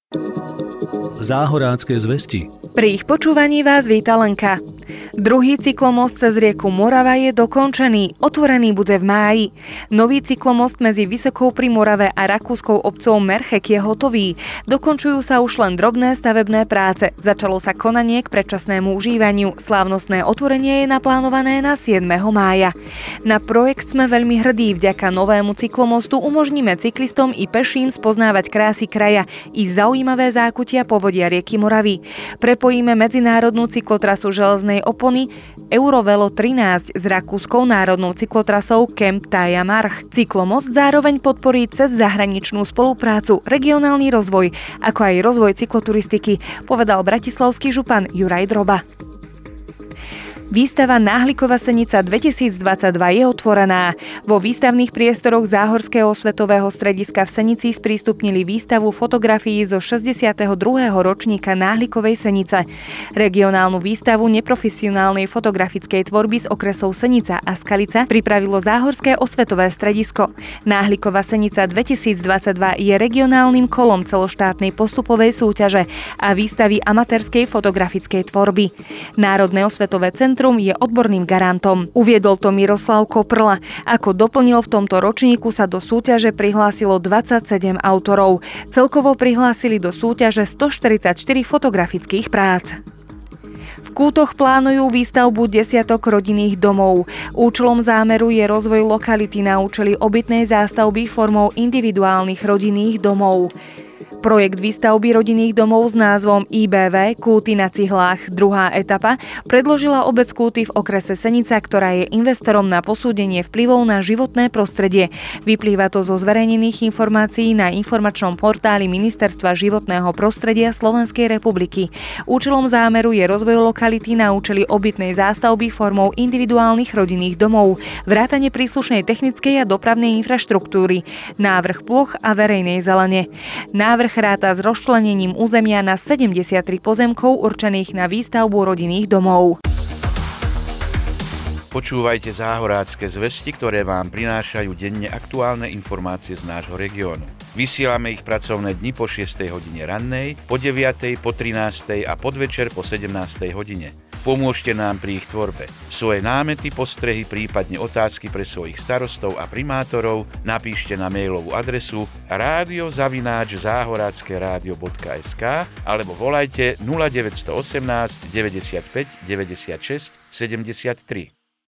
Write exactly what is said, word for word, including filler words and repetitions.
Záhorácké zvesti. Pri ich počúvaní vás víta Lenka. Druhý cyklomost cez rieku Morava je dokončený, otvorený bude v máji. Nový cyklomost medzi Vysokou pri Morave a rakúskou obcou Merchek je hotový. Dokončujú sa už len drobné stavebné práce. Začalo sa konanie k predčasnému užívaniu. Slávnostné otvorenie je naplánované na siedmeho mája. Na projekt sme veľmi hrdí. Vďaka novému cyklomostu umožníme cyklistom i peším spoznávať krásy kraja i zaujímavé zákutia povodia rieky Moravy. Prepojíme medzinárodnú cyklotrasu železnej opony Eurovelo trinásť s rakúskou národnou cyklotrasou Camp Thaya March. Cyklomost zároveň podporí cez zahraničnú spoluprácu, regionálny rozvoj, ako aj rozvoj cykloturistiky, povedal bratislavský župan Juraj Droba. Výstava Náhlikova Senica dvetisícdvadsaťdva je otvorená. Vo výstavných priestoroch Záhorského osvetového strediska v Senici sprístupnili výstavu fotografií zo šesťdesiateho druhého ročníka Náhlikovej Senice. Regionálnu výstavu neprofesionálnej fotografickej tvorby z okresov Senica a Skalica pripravilo Záhorské osvetové stredisko. Náhlikova Senica dvetisícdvadsaťdva je regionálnym kolom celoštátnej postupovej súťaže a výstavy amatérskej fotografickej tvorby. Národné osvetové centrum je odborným garantom. Uviedol to Miroslav Koprla. Ako doplnil, v tomto ročníku sa do súťaže prihlásilo dvadsaťsedem autorov. Celkovo prihlásili do súťaže stoštyridsaťštyri fotografických prác. V Kútoch plánujú výstavbu desiatok rodinných domov. Účelom zámeru je rozvoj lokality na účely obytnej zástavby formou individuálnych rodinných domov. Projekt výstavby rodinných domov s názvom í bé vé Kúty na cihlách druhá etapa predložila obec Kúty v okrese Senica, ktorá je investorom na posúdenie vplyvov na životné prostredie. Vyplýva to zo zverejnených informácií na informačnom portáli Ministerstva životného prostredia Slovenskej republiky. Účelom zámeru je rozvoj lokality na účely obytnej zástavby formou individuálnych rodinných domov, vrátane príslušnej technickej a dopravnej infraštruktúry, návrh ploch a verejnej zelene. Návrh ráta s rozčlenením územia na sedemdesiattri pozemkov určených na výstavbu rodinných domov. Počúvajte Záhorácké zvesti, ktoré vám prinášajú denne aktuálne informácie z nášho regiónu. Vysielame ich pracovné dni po šiestej hodine rannej, po deviatej, po trinástej a podvečer po sedemnástej hodine. Pomôžte nám pri ich tvorbe. Svoje námety, postrehy, prípadne otázky pre svojich starostov a primátorov napíšte na mailovú adresu rádio zavináč záhoracké rádio bodka es ká alebo volajte nula deväť jedna osem deväťdesiatpäť deväťdesiatšesť sedemdesiattri.